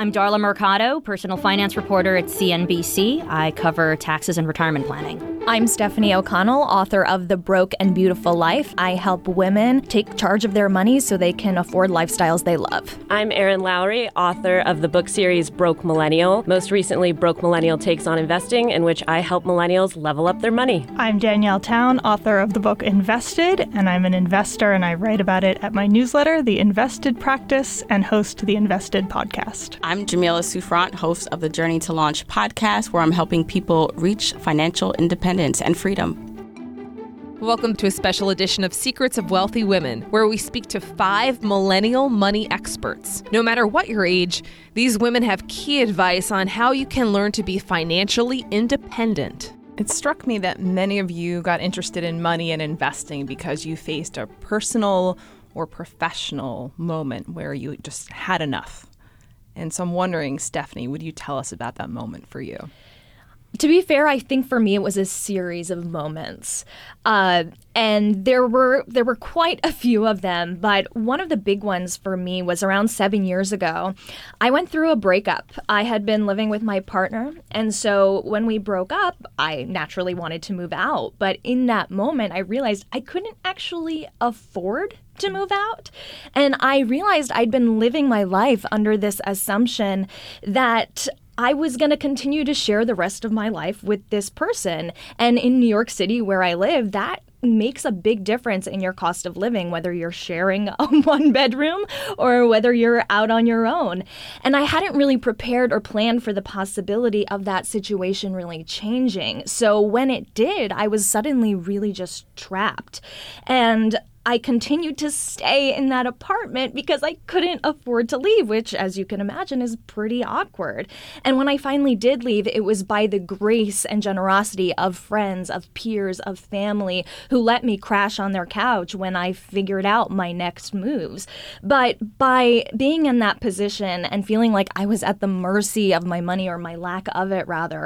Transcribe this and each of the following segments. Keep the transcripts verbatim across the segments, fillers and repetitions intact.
I'm Darla Mercado, personal finance reporter at C N B C. I cover taxes and retirement planning. I'm Stephanie O'Connell, author of The Broke and Beautiful Life. I help women take charge of their money so they can afford lifestyles they love. I'm Erin Lowry, author of the book series Broke Millennial. Most recently, Broke Millennial Takes on Investing, in which I help millennials level up their money. I'm Danielle Town, author of the book Invested, and I'm an investor and I write about it at my newsletter, The Invested Practice, and host the Invested podcast. I'm Jamila Souffrant, host of the Journey to Launch podcast, where I'm helping people reach financial independence and freedom. Welcome to a special edition of Secrets of Wealthy Women, where we speak to five millennial money experts. No matter what your age, these women have key advice on how you can learn to be financially independent. It struck me that many of you got interested in money and investing because you faced a personal or professional moment where you just had enough. And so I'm wondering, Stephanie, would you tell us about that moment for you? To be fair, I think for me it was a series of moments, uh, and there were there were quite a few of them. But one of the big ones for me was around seven years ago. I went through a breakup. I had been living with my partner, and so when we broke up, I naturally wanted to move out. But in that moment, I realized I couldn't actually afford to move out. And I realized I'd been living my life under this assumption that I was going to continue to share the rest of my life with this person. And in New York City, where I live, that makes a big difference in your cost of living, whether you're sharing a one bedroom or whether you're out on your own. And I hadn't really prepared or planned for the possibility of that situation really changing. So when it did, I was suddenly really just trapped. And I continued to stay in that apartment because I couldn't afford to leave, which, as you can imagine, is pretty awkward. And when I finally did leave, it was by the grace and generosity of friends, of peers, of family who let me crash on their couch when I figured out my next moves. But by being in that position and feeling like I was at the mercy of my money, or my lack of it, rather,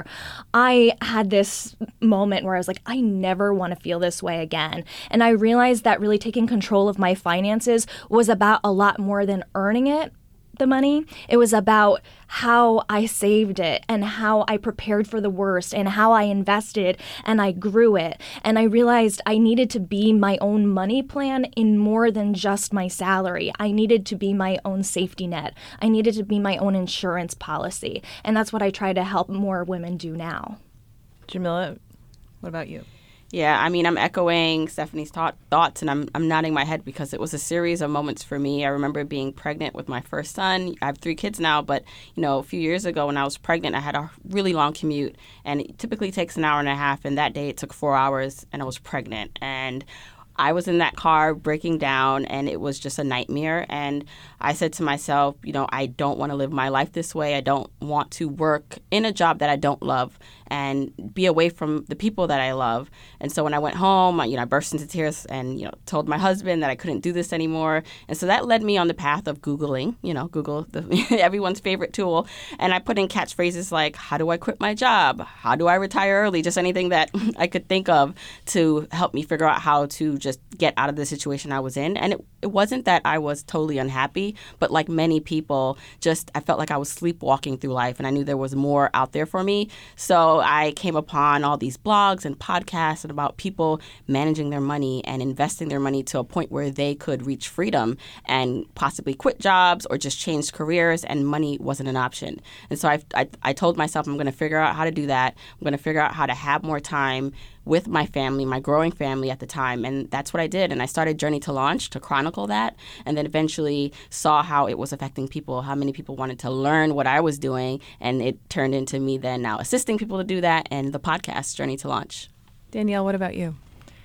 I had this moment where I was like, I never want to feel this way again. And I realized that really taking control of my finances was about a lot more than earning it, the money. It was about how I saved it and how I prepared for the worst and how I invested and I grew it. And I realized I needed to be my own money plan in more than just my salary. I needed to be my own safety net. I needed to be my own insurance policy. And that's what I try to help more women do now. Jamila, what about you? Yeah, I mean, I'm echoing Stephanie's thought, thoughts, and I'm I'm nodding my head because it was a series of moments for me. I remember being pregnant with my first son. I have three kids now, but, you know, a few years ago when I was pregnant, I had a really long commute, and it typically takes an hour and a half, and that day it took four hours, and I was pregnant. And I was in that car breaking down, and it was just a nightmare. And I said to myself, you know, I don't want to live my life this way. I don't want to work in a job that I don't love and be away from the people that I love. And so when I went home, I, you know, I burst into tears and, you know, told my husband that I couldn't do this anymore. And so that led me on the path of Googling, you know, Google, the, everyone's favorite tool. And I put in catchphrases like, how do I quit my job? How do I retire early? Just anything that I could think of to help me figure out how to just get out of the situation I was in. And it, it wasn't that I was totally unhappy, but like many people, just I felt like I was sleepwalking through life, and I knew there was more out there for me. So I came upon all these blogs and podcasts and about people managing their money and investing their money to a point where they could reach freedom and possibly quit jobs or just change careers, and money wasn't an option. And so I, I, I told myself I'm going to figure out how to do that. I'm going to figure out how to have more time with my family, my growing family at the time. And that's what I did. And I started Journey to Launch to chronicle that, and then eventually saw how it was affecting people, how many people wanted to learn what I was doing. And it turned into me then now assisting people to do that, and the podcast Journey to Launch. Danielle, what about you?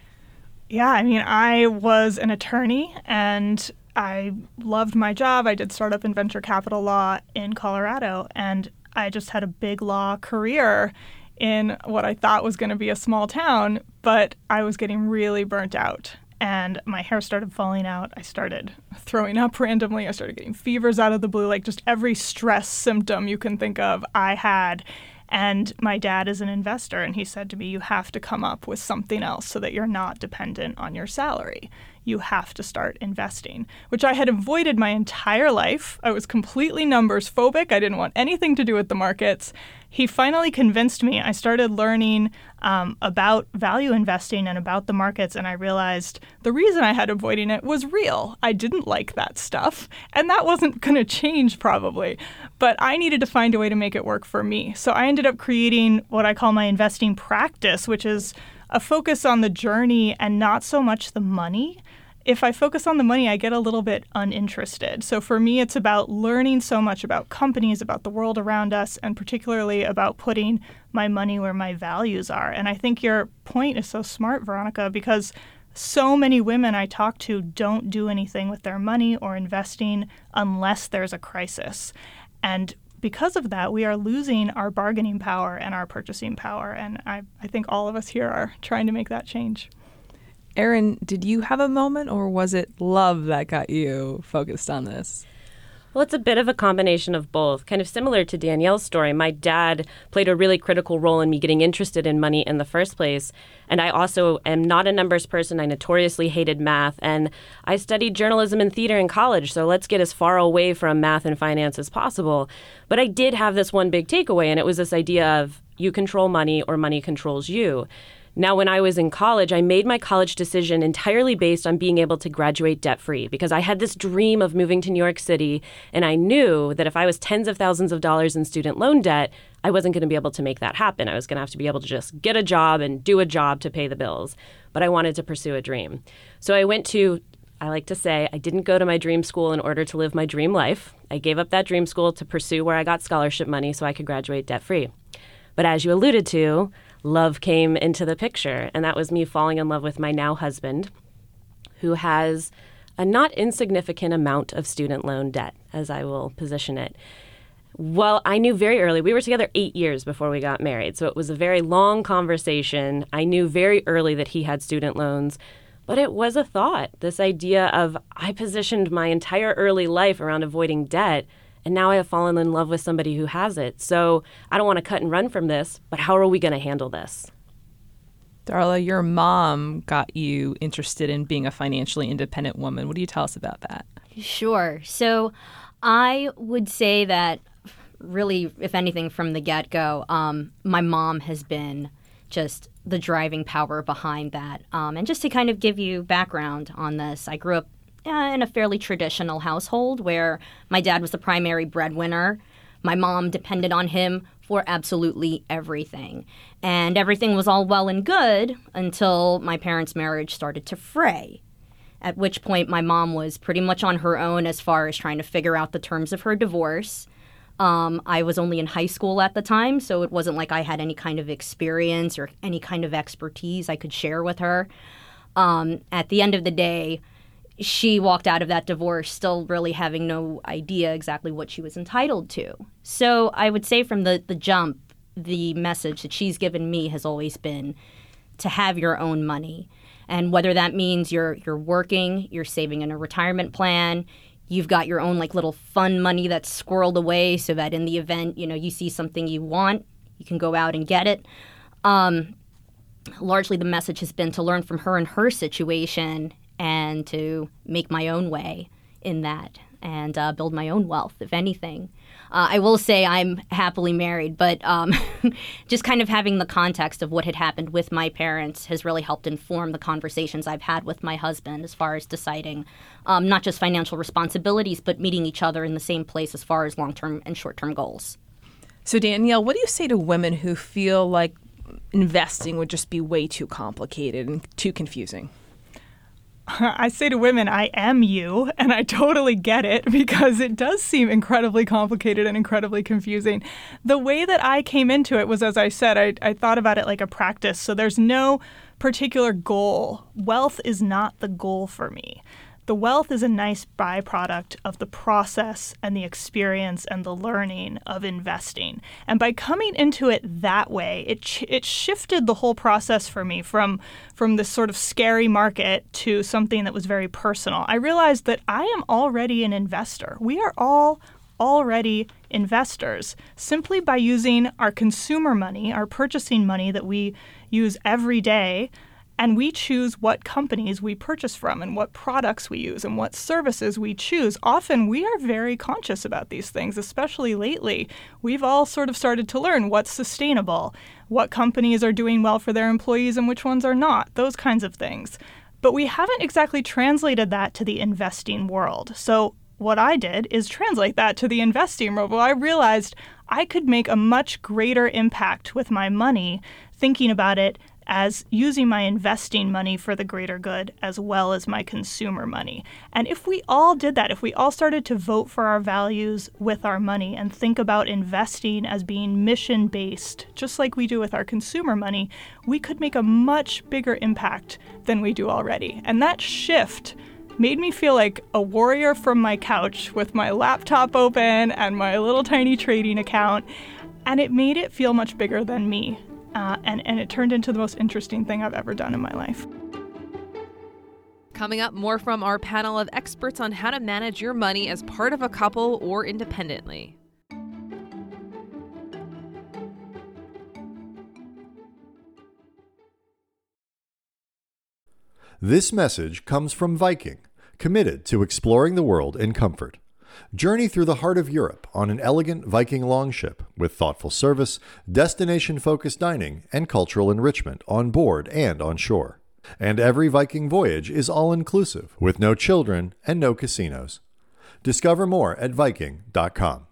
Yeah, I mean, I was an attorney and I loved my job. I did startup and venture capital law in Colorado, and I just had a big law career in what I thought was going to be a small town, but I was getting really burnt out. And my hair started falling out. I started throwing up randomly. I started getting fevers out of the blue, like just every stress symptom you can think of I had. And my dad is an investor, and he said to me, you have to come up with something else so that you're not dependent on your salary. you have to start investing, which I had avoided my entire life. I was completely numbers phobic. I didn't want anything to do with the markets. He finally convinced me. I started learning um, about value investing and about the markets, and I realized the reason I had avoiding it was real. I didn't like that stuff, and that wasn't going to change probably, but I needed to find a way to make it work for me. So I ended up creating what I call my investing practice, which is a focus on the journey and not so much the money. If I focus on the money, I get a little bit uninterested. So for me, it's about learning so much about companies, about the world around us, and particularly about putting my money where my values are. And I think your point is so smart, Veronica, because so many women I talk to don't do anything with their money or investing unless there's a crisis. And because of that, we are losing our bargaining power and our purchasing power. And I, I think all of us here are trying to make that change. Erin, did you have a moment, or was it love that got you focused on this? Well, it's a bit of a combination of both. Kind of similar to Danielle's story, my dad played a really critical role in me getting interested in money in the first place. And I also am not a numbers person. I notoriously hated math. And I studied journalism and theater in college, so let's get as far away from math and finance as possible. But I did have this one big takeaway, and it was this idea of you control money or money controls you. Now, when I was in college, I made my college decision entirely based on being able to graduate debt-free because I had this dream of moving to New York City, and I knew that if I was tens of thousands of dollars in student loan debt, I wasn't going to be able to make that happen. I was going to have to be able to just get a job and do a job to pay the bills. But I wanted to pursue a dream. So I went to, I like to say, I didn't go to my dream school in order to live my dream life. I gave up that dream school to pursue where I got scholarship money so I could graduate debt-free. But as you alluded to, love came into the picture, and that was me falling in love with my now husband, who has a not insignificant amount of student loan debt, as I will position it. Well, I knew very early, we were together eight years before we got married, so it was a very long conversation. I knew very early that he had student loans, but it was a thought, this idea of I positioned my entire early life around avoiding debt, and now I have fallen in love with somebody who has it. So I don't want to cut and run from this, but how are we going to handle this? Darla, your mom got you interested in being a financially independent woman. What do you tell us about that? Sure. So I would say that really, if anything, from the get-go, um, my mom has been just the driving power behind that. Um, and just to kind of give you background on this, I grew up Uh, in a fairly traditional household where my dad was the primary breadwinner. My mom depended on him for absolutely everything. And everything was all well and good until my parents' marriage started to fray, at which point my mom was pretty much on her own as far as trying to figure out the terms of her divorce. Um, I was only in high school at the time, so it wasn't like I had any kind of experience or any kind of expertise I could share with her. Um, at the end of the day, she walked out of that divorce still really having no idea exactly what she was entitled to. So I would say from the, the jump, the message that she's given me has always been to have your own money. And whether that means you're you're working, you're saving in a retirement plan, you've got your own like little fun money that's squirreled away so that in the event, you know, you see something you want, you can go out and get it. Um, largely the message has been to learn from her and her situation and to make my own way in that and uh, build my own wealth, if anything. Uh, I will say I'm happily married, but um, just kind of having the context of what had happened with my parents has really helped inform the conversations I've had with my husband as far as deciding um, not just financial responsibilities, but meeting each other in the same place as far as long-term and short-term goals. So Danielle, what do you say to women who feel like investing would just be way too complicated and too confusing? I say to women, I am you, and I totally get it because it does seem incredibly complicated and incredibly confusing. The way that I came into it was, as I said, I, I thought about it like a practice. So there's no particular goal. Wealth is not the goal for me. The wealth is a nice byproduct of the process and the experience and the learning of investing. And by coming into it that way, it ch- it shifted the whole process for me from, from this sort of scary market to something that was very personal. I realized that I am already an investor. We are all already investors simply by using our consumer money, our purchasing money that we use every day, And we choose what companies we purchase from and what products we use and what services we choose. Often we are very conscious about these things, especially lately. We've all sort of started to learn what's sustainable, what companies are doing well for their employees and which ones are not, those kinds of things. But we haven't exactly translated that to the investing world. So what I did is translate that to the investing world. Well, I realized I could make a much greater impact with my money, thinking about it as using my investing money for the greater good as well as my consumer money. And if we all did that, if we all started to vote for our values with our money and think about investing as being mission-based, just like we do with our consumer money, we could make a much bigger impact than we do already. And that shift made me feel like a warrior from my couch with my laptop open and my little tiny trading account. And it made it feel much bigger than me. Uh, and, and it turned into the most interesting thing I've ever done in my life. Coming up, more from our panel of experts on how to manage your money as part of a couple or independently. This message comes from Viking, committed to exploring the world in comfort. Journey through the heart of Europe on an elegant Viking longship with thoughtful service, destination-focused dining, and cultural enrichment on board and on shore. And every Viking voyage is all-inclusive, with no children and no casinos. Discover more at Viking dot com.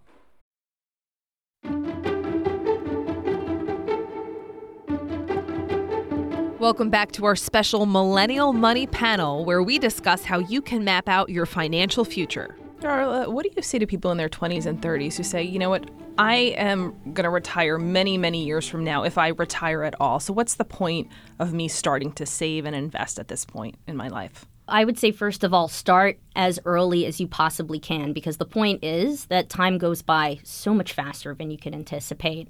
Welcome back to our special Millennial Money panel, where we discuss how you can map out your financial future. Darla, what do you say to people in their twenties and thirties who say, you know what, I am going to retire many, many years from now if I retire at all. So what's the point of me starting to save and invest at this point in my life? I would say, first of all, start as early as you possibly can, because the point is that time goes by so much faster than you can anticipate.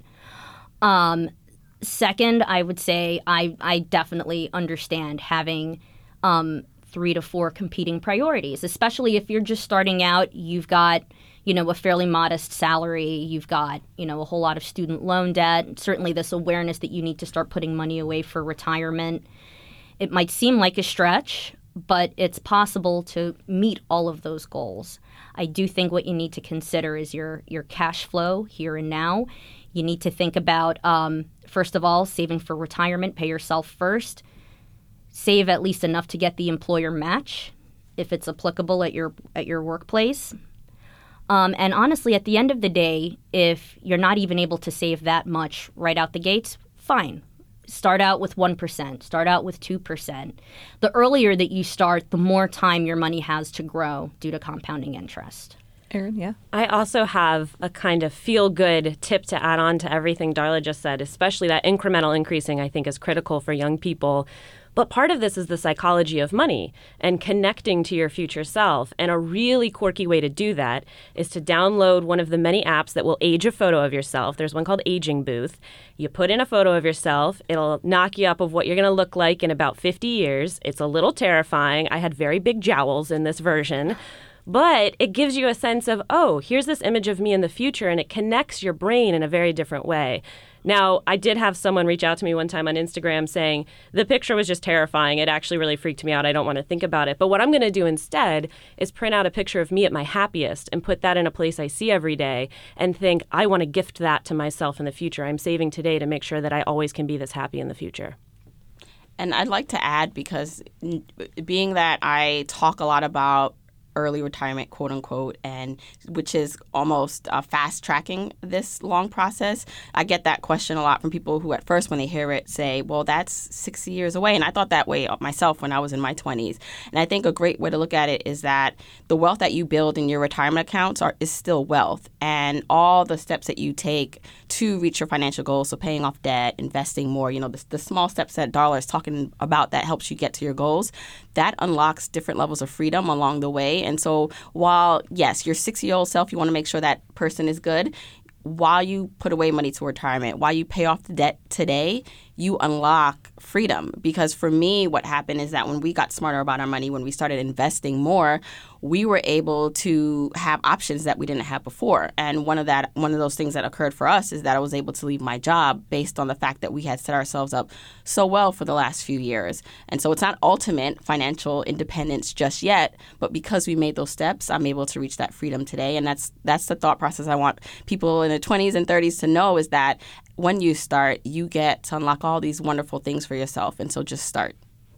Um, second, I would say I, I definitely understand having um, three to four competing priorities, especially if you're just starting out. You've got, you know, a fairly modest salary. You've got, you know, a whole lot of student loan debt. Certainly this awareness that you need to start putting money away for retirement. It might seem like a stretch, but it's possible to meet all of those goals. I do think what you need to consider is your, your cash flow here and now. You need to think about, um, first of all, saving for retirement. Pay yourself first. Save at least enough to get the employer match, if it's applicable at your at your workplace. Um, and honestly, at the end of the day, if you're not even able to save that much right out the gates, fine. Start out with one percent. Start out with two percent. The earlier that you start, the more time your money has to grow due to compounding interest. Erin, yeah? I also have a kind of feel-good tip to add on to everything Darla just said, especially that incremental increasing I think is critical for young people. But part of this is the psychology of money and connecting to your future self. And a really quirky way to do that is to download one of the many apps that will age a photo of yourself. There's one called Aging Booth. You put in a photo of yourself. It'll knock you up of what you're going to look like in about fifty years. It's a little terrifying. I had very big jowls in this version. But it gives you a sense of, oh, here's this image of me in the future, and it connects your brain in a very different way. Now, I did have someone reach out to me one time on Instagram saying, the picture was just terrifying. It actually really freaked me out. I don't want to think about it. But what I'm going to do instead is print out a picture of me at my happiest and put that in a place I see every day and think, I want to gift that to myself in the future. I'm saving today to make sure that I always can be this happy in the future. And I'd like to add, because being that I talk a lot about early retirement, quote unquote, and which is almost uh, fast tracking this long process. I get that question a lot from people who at first when they hear it say, well, that's sixty years away. And I thought that way myself when I was in my twenties. And I think a great way to look at it is that the wealth that you build in your retirement accounts are, is still wealth. And all the steps that you take to reach your financial goals, so paying off debt, investing more, you know, the, the small steps that Darla is talking about that helps you get to your goals, that unlocks different levels of freedom along the way. And so while, yes, your sixty-year-old self, you want to make sure that person is good, while you put away money to retirement, while you pay off the debt today, you unlock freedom. Because for me, what happened is that when we got smarter about our money, when we started investing more, we were able to have options that we didn't have before. And one of that, one of those things that occurred for us is that I was able to leave my job based on the fact that we had set ourselves up so well for the last few years. And so it's not ultimate financial independence just yet, but because we made those steps, I'm able to reach that freedom today. And that's that's the thought process I want people in their twenties and thirties to know, is that when you start, you get to unlock all these wonderful things for yourself. And so just start.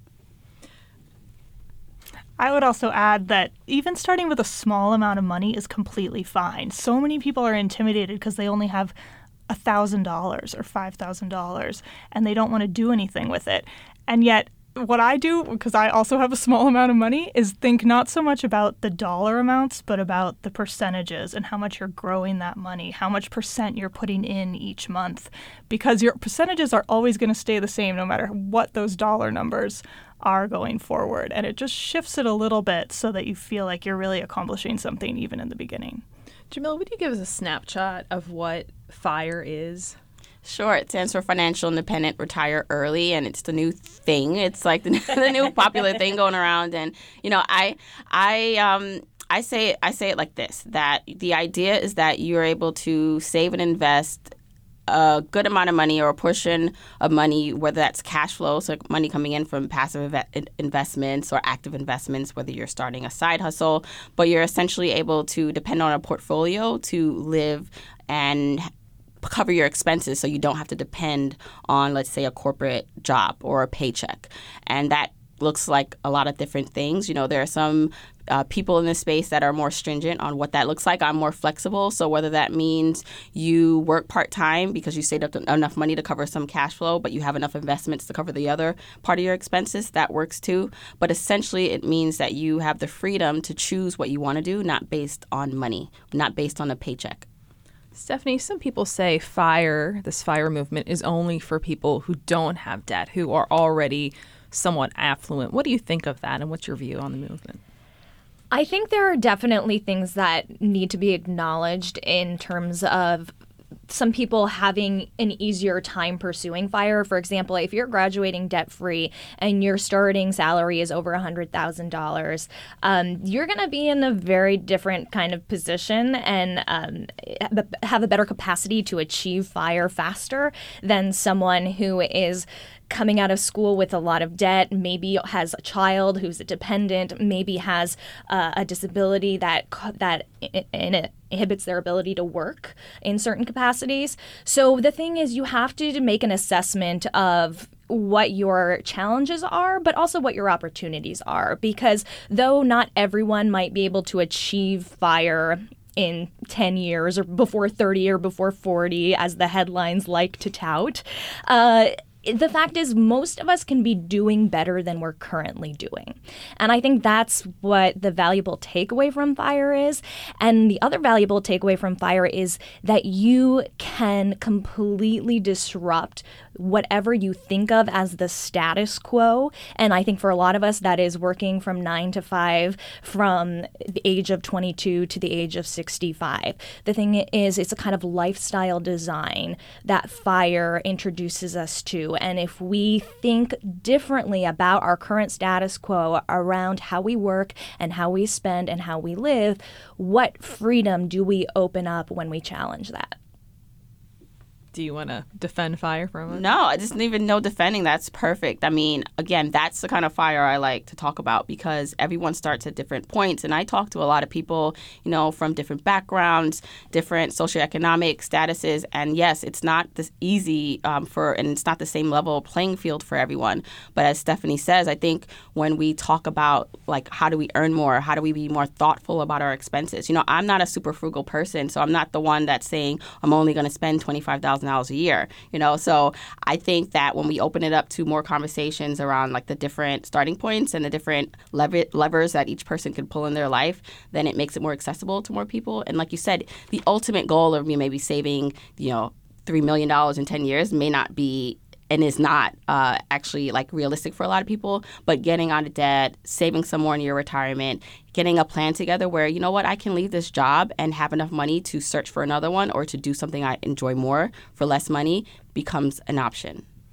I would also add that even starting with a small amount of money is completely fine. So many people are intimidated because they only have one thousand dollars or five thousand dollars and they don't want to do anything with it. And yet what I do, because I also have a small amount of money, is think not so much about the dollar amounts, but about the percentages and how much you're growing that money, how much percent you're putting in each month, because your percentages are always going to stay the same no matter what those dollar numbers are going forward. And it just shifts it a little bit so that you feel like you're really accomplishing something even in the beginning. Jamila, would you give us a snapshot of what FIRE is? Sure. It stands for Financial Independent Retire Early, and it's the new thing. It's like the, the new popular thing going around. And you know, I, I, um, I say, I say it like this: that the idea is that you're able to save and invest a good amount of money or a portion of money, whether that's cash flow, so money coming in from passive inve- investments or active investments, whether you're starting a side hustle, but you're essentially able to depend on a portfolio to live and cover your expenses, so you don't have to depend on, let's say, a corporate job or a paycheck. And that looks like a lot of different things. You know, there are some uh, people in this space that are more stringent on what that looks like. I'm more flexible. So whether that means you work part-time because you saved up enough money to cover some cash flow, but you have enough investments to cover the other part of your expenses, that works too. But essentially, it means that you have the freedom to choose what you want to do, not based on money, not based on a paycheck. Stephanie, some people say FIRE, this FIRE movement, is only for people who don't have debt, who are already somewhat affluent. What do you think of that, and what's your view on the movement? I think there are definitely things that need to be acknowledged in terms of some people having an easier time pursuing FIRE. For example, if you're graduating debt-free and your starting salary is over one hundred thousand dollars, um, you're going to be in a very different kind of position and um, have a better capacity to achieve FIRE faster than someone who is coming out of school with a lot of debt, maybe has a child who's a dependent, maybe has uh, a disability that that inhibits their ability to work in certain capacities. So the thing is, you have to make an assessment of what your challenges are, but also what your opportunities are. Because though not everyone might be able to achieve FIRE in ten years or before thirty or before forty, as the headlines like to tout, uh, the fact is, most of us can be doing better than we're currently doing. And I think that's what the valuable takeaway from FIRE is. And the other valuable takeaway from FIRE is that you can completely disrupt whatever you think of as the status quo. And I think for a lot of us, that is working from nine to five from the age of twenty-two to the age of sixty-five. The thing is, it's a kind of lifestyle design that FIRE introduces us to. And if we think differently about our current status quo around how we work and how we spend and how we live, what freedom do we open up when we challenge that? Do you want to defend FIRE for a moment? No, I just even know defending. That's perfect. I mean, again, that's the kind of FIRE I like to talk about, because everyone starts at different points. And I talk to a lot of people, you know, from different backgrounds, different socioeconomic statuses. And yes, it's not this easy um, for, and it's not the same level playing field for everyone. But as Stephanie says, I think when we talk about, like, how do we earn more? How do we be more thoughtful about our expenses? You know, I'm not a super frugal person, so I'm not the one that's saying I'm only going to spend twenty-five thousand dollars a year, you know. So I think that when we open it up to more conversations around, like, the different starting points and the different lever- levers that each person can pull in their life, then it makes it more accessible to more people. And like you said, the ultimate goal of me maybe saving, you know, three million dollars in ten years may not be and is not uh, actually, like, realistic for a lot of people. But getting out of debt, saving some more in your retirement, getting a plan together where, you know what, I can leave this job and have enough money to search for another one or to do something I enjoy more for less money becomes an option.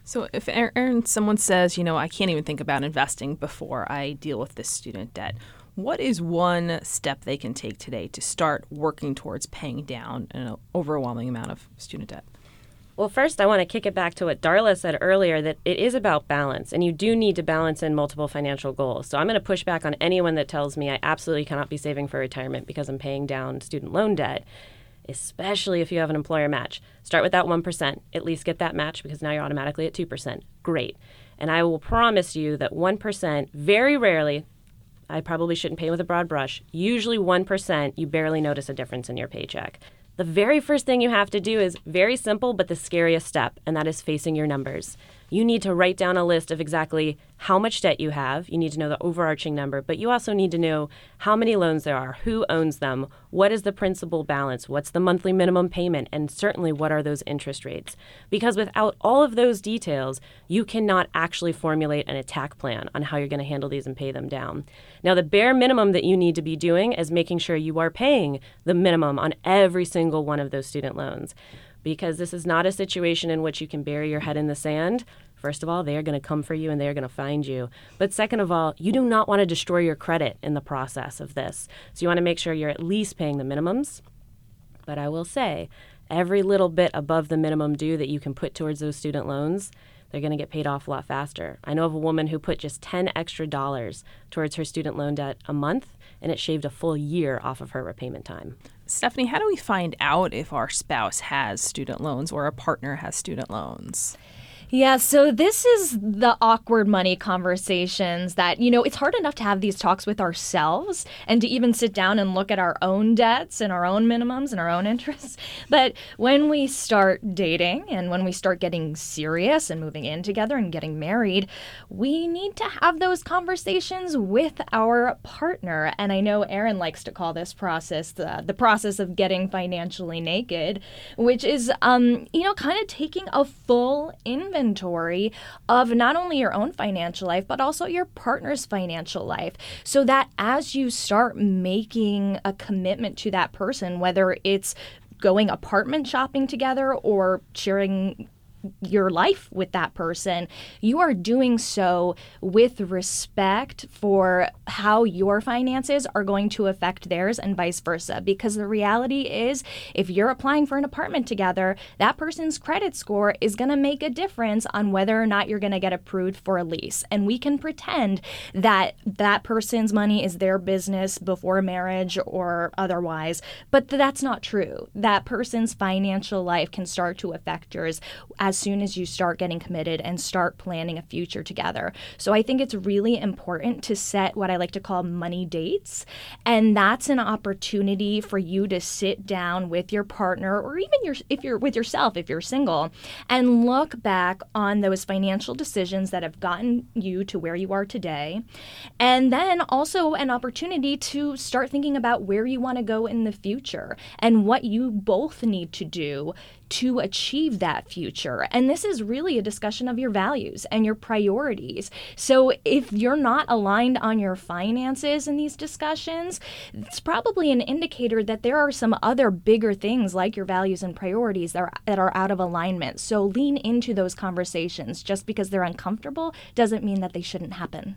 So if Erin, someone says, you know, I can't even think about investing before I deal with this student debt, what is one step they can take today to start working towards paying down an overwhelming amount of student debt? Well, first, I want to kick it back to what Darla said earlier, that it is about balance, and you do need to balance in multiple financial goals. So I'm going to push back on anyone that tells me I absolutely cannot be saving for retirement because I'm paying down student loan debt, especially if you have an employer match. Start with that one percent. At least get that match because now you're automatically at two percent. Great. And I will promise you that one percent, very rarely, I probably shouldn't paint with a broad brush, usually one percent, you barely notice a difference in your paycheck. The very first thing you have to do is very simple, but the scariest step, and that is facing your numbers. You need to write down a list of exactly how much debt you have. You need to know the overarching number, but you also need to know how many loans there are, who owns them, what is the principal balance, what's the monthly minimum payment, and certainly what are those interest rates. Because without all of those details, you cannot actually formulate an attack plan on how you're going to handle these and pay them down. Now, the bare minimum that you need to be doing is making sure you are paying the minimum on every single one of those student loans. Because this is not a situation in which you can bury your head in the sand. First of all, they are going to come for you and they are going to find you. But second of all, you do not want to destroy your credit in the process of this. So you want to make sure you're at least paying the minimums. But I will say, every little bit above the minimum due that you can put towards those student loans, they're going to get paid off a lot faster. I know of a woman who put just ten extra dollars towards her student loan debt a month, and it shaved a full year off of her repayment time. Stephanie, how do we find out if our spouse has student loans or a partner has student loans? Yeah, so this is the awkward money conversations that, you know, it's hard enough to have these talks with ourselves and to even sit down and look at our own debts and our own minimums and our own interests. But when we start dating and when we start getting serious and moving in together and getting married, we need to have those conversations with our partner. And I know Erin likes to call this process the, the process of getting financially naked, which is, um, you know, kind of taking a full inventory inventory of not only your own financial life, but also your partner's financial life. So that as you start making a commitment to that person, whether it's going apartment shopping together or sharing your life with that person, you are doing so with respect for how your finances are going to affect theirs and vice versa. Because the reality is, if you're applying for an apartment together, that person's credit score is going to make a difference on whether or not you're going to get approved for a lease. And we can pretend that that person's money is their business before marriage or otherwise, but that's not true. That person's financial life can start to affect yours as soon as you start getting committed and start planning a future together. So I think it's really important to set what I like to call money dates. And that's an opportunity for you to sit down with your partner, or even your, if you're with yourself, if you're single, and look back on those financial decisions that have gotten you to where you are today. And then also an opportunity to start thinking about where you want to go in the future and what you both need to do to achieve that future. And this is really a discussion of your values and your priorities. So if you're not aligned on your finances in these discussions, it's probably an indicator that there are some other bigger things like your values and priorities that are, that are out of alignment. So lean into those conversations. Just because they're uncomfortable doesn't mean that they shouldn't happen.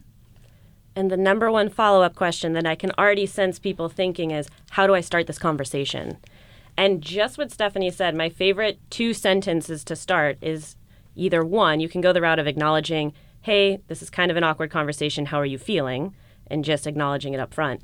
And the number one follow-up question that I can already sense people thinking is, how do I start this conversation? And just what Stephanie said, my favorite two sentences to start is either one, you can go the route of acknowledging, hey, this is kind of an awkward conversation, how are you feeling? And just acknowledging it up front.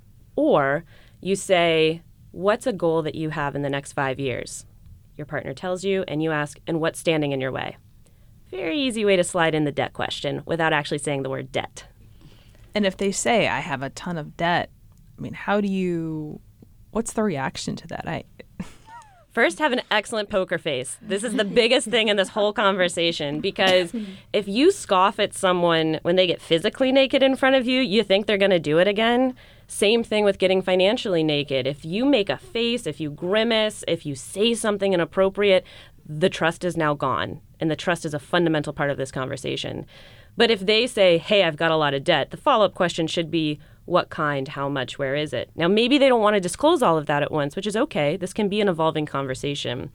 Or you say, what's a goal that you have in the next five years? Your partner tells you, and you ask, and what's standing in your way? Very easy way to slide in the debt question without actually saying the word debt. And if they say, I have a ton of debt, I mean, how do you... What's the reaction to that? I First, have an excellent poker face. This is the biggest thing in this whole conversation, because if you scoff at someone when they get physically naked in front of you, you think they're going to do it again. Same thing with getting financially naked. If you make a face, if you grimace, if you say something inappropriate, the trust is now gone. And the trust is a fundamental part of this conversation. But if they say, hey, I've got a lot of debt, the follow-up question should be, what kind, how much, where is it? Now, maybe they don't want to disclose all of that at once, which is okay. This can be an evolving conversation.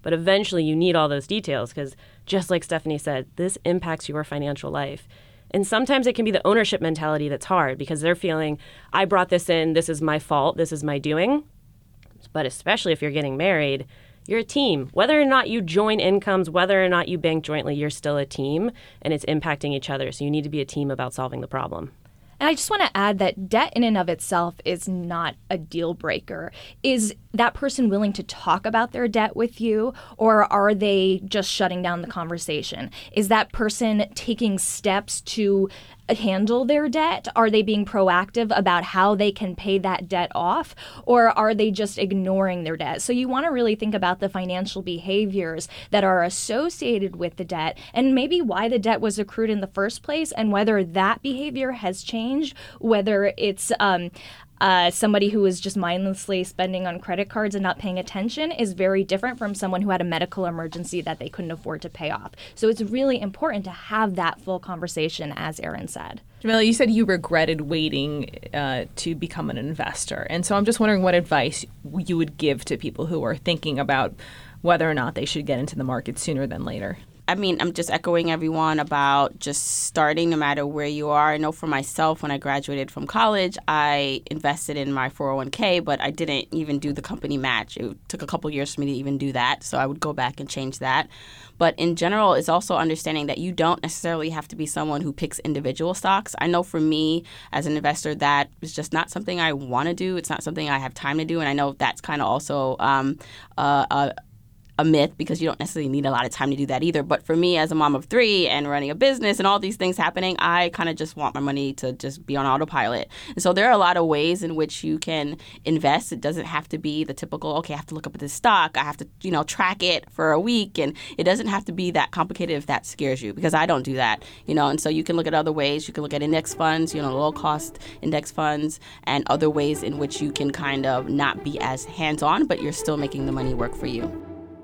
But eventually you need all those details because just like Stephanie said, this impacts your financial life. And sometimes it can be the ownership mentality that's hard because they're feeling, I brought this in, this is my fault, this is my doing. But especially if you're getting married, you're a team. Whether or not you join incomes, whether or not you bank jointly, you're still a team and it's impacting each other. So you need to be a team about solving the problem. And I just want to add that debt in and of itself is not a deal breaker. Is that person willing to talk about their debt with you, or are they just shutting down the conversation? Is that person taking steps to handle their debt? Are they being proactive about how they can pay that debt off, or are they just ignoring their debt? So you want to really think about the financial behaviors that are associated with the debt and maybe why the debt was accrued in the first place and whether that behavior has changed, whether it's um, Uh, somebody who is just mindlessly spending on credit cards and not paying attention is very different from someone who had a medical emergency that they couldn't afford to pay off. So it's really important to have that full conversation, as Erin said. Jamila, you said you regretted waiting uh, to become an investor. And so I'm just wondering what advice you would give to people who are thinking about whether or not they should get into the market sooner than later. I mean, I'm just echoing everyone about just starting no matter where you are. I know for myself, when I graduated from college, I invested in my four oh one k, but I didn't even do the company match. It took a couple years for me to even do that, so I would go back and change that. But in general, it's also understanding that you don't necessarily have to be someone who picks individual stocks. I know for me, as an investor, that is just not something I want to do. It's not something I have time to do, and I know that's kind of also um, uh, a a myth because you don't necessarily need a lot of time to do that either. But for me as a mom of three and running a business and all these things happening, I kind of just want my money to just be on autopilot. And so there are a lot of ways in which you can invest. It doesn't have to be the typical, okay, I have to look up at this stock. I have to, you know, track it for a week. And it doesn't have to be that complicated if that scares you, because I don't do that, you know. And so you can look at other ways. You can look at index funds, you know, low cost index funds, and other ways in which you can kind of not be as hands-on, but you're still making the money work for you.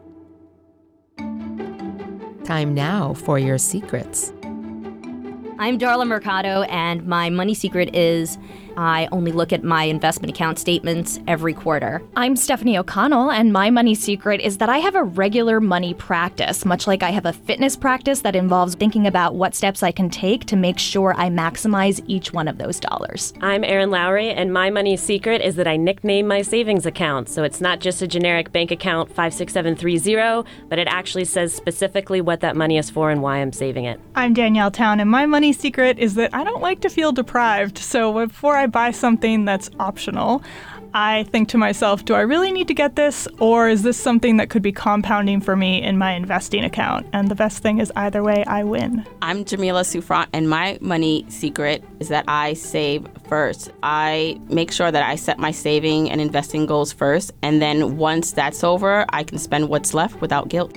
Time now for your secrets. I'm Darla Mercado, and my money secret is I only look at my investment account statements every quarter. I'm Stephanie O'Connell, and my money secret is that I have a regular money practice, much like I have a fitness practice that involves thinking about what steps I can take to make sure I maximize each one of those dollars. I'm Erin Lowry, and my money secret is that I nickname my savings account. So it's not just a generic bank account five six seven three zero, but it actually says specifically what that money is for and why I'm saving it. I'm Danielle Town, and my money secret is that I don't like to feel deprived. So before I buy something that's optional, I think to myself, do I really need to get this, or is this something that could be compounding for me in my investing account? And the best thing is either way, I win. I'm Jamila Souffrant, and my money secret is that I save first. I make sure that I set my saving and investing goals first, and then once that's over, I can spend what's left without guilt.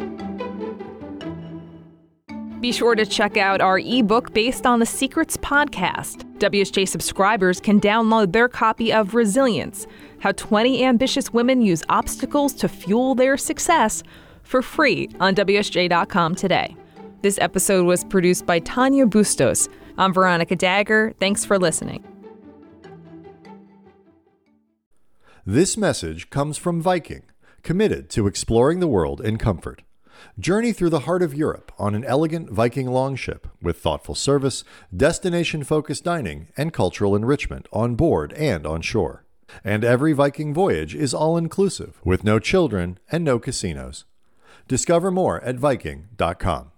Be sure to check out our ebook based on the Secrets podcast. W S J subscribers can download their copy of Resilience, How twenty Ambitious Women Use Obstacles to Fuel Their Success, for free on W S J dot com today. This episode was produced by Tanya Bustos. I'm Veronica Dagger. Thanks for listening. This message comes from Viking, committed to exploring the world in comfort. Journey through the heart of Europe on an elegant Viking longship with thoughtful service, destination-focused dining, and cultural enrichment on board and on shore. And every Viking voyage is all-inclusive, with no children and no casinos. Discover more at Viking dot com.